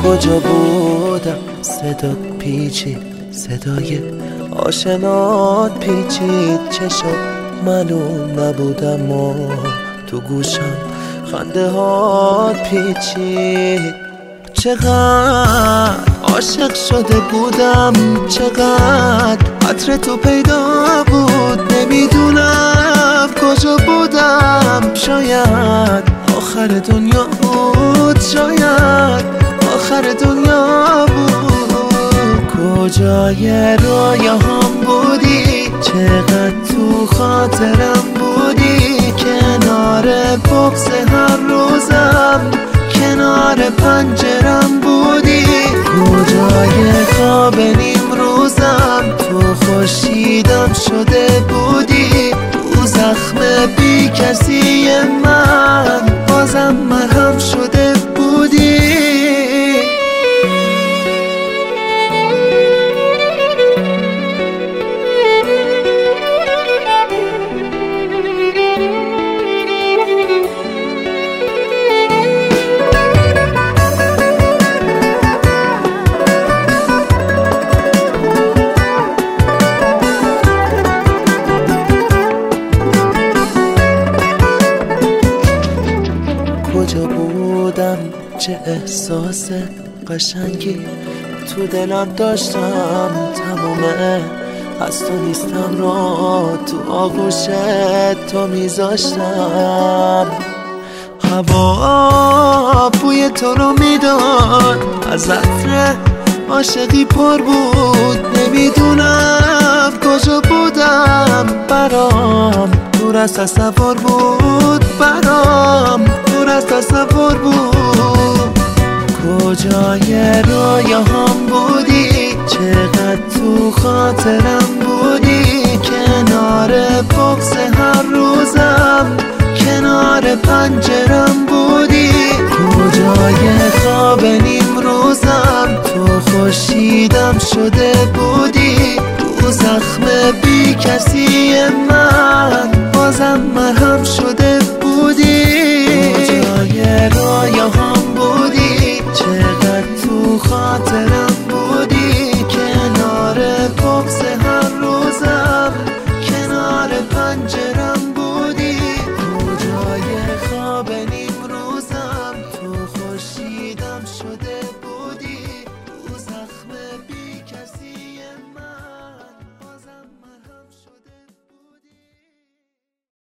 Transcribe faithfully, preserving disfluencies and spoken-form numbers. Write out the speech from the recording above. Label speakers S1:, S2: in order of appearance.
S1: کجا بودم صدات پیچید، صدای آشنات پیچید، چشات معلوم نبودم و تو گوشم خنده هات پیچید. چقدر عاشق شده بودم، چقدر عطر تو پیدا بود، نمیدونم کجا بودم. شاید آخر دنیا بود، شاید آخر دنیا بود. کجای رویاهام بودی، چقدر تو خاطرم بودی، کنار بغض هر روزم، کنار پنجرم بودی. کجای خواب نیم روزم، تو خورشیدم شده بودی. تو زخم بی کسی من بازم مرهم شده بودی. کجا بودم، چه احساس قشنگی تو دلم داشتم، تمومه از تو نیستم را تو آغوشت تو میذاشتم. هوا بوی تو رو میداد، از عطر عاشقی پر بود، نمیدونم کجا بودم. برام دور از تصور بود، برام دور از تصور بود. کجای رویاهام بودی، چقدر تو خاطرم بودی، کنار بغض هر روزم، کنار پنجرم بودی. کجای خواب نیم روزم، تو خورشیدم شده بودی. تو زخم بی کسی من بازم مرهم شده